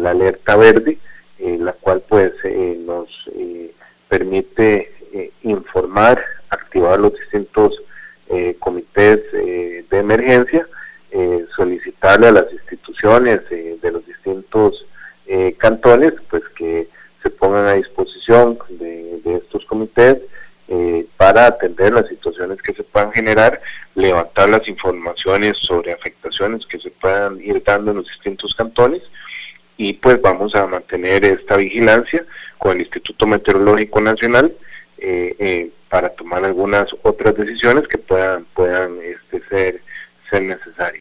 la alerta verde, la cual pues nos permite informar, activar los distintos comités de emergencia, solicitarle a las instituciones de los distintos cantones pues que se pongan a disposición de estos comités para atender las situaciones que se puedan generar, levantar las informaciones sobre afectaciones que se puedan ir dando en los distintos cantones, y pues vamos a mantener esta vigilancia con el Instituto Meteorológico Nacional para tomar algunas otras decisiones que puedan ser necesarias.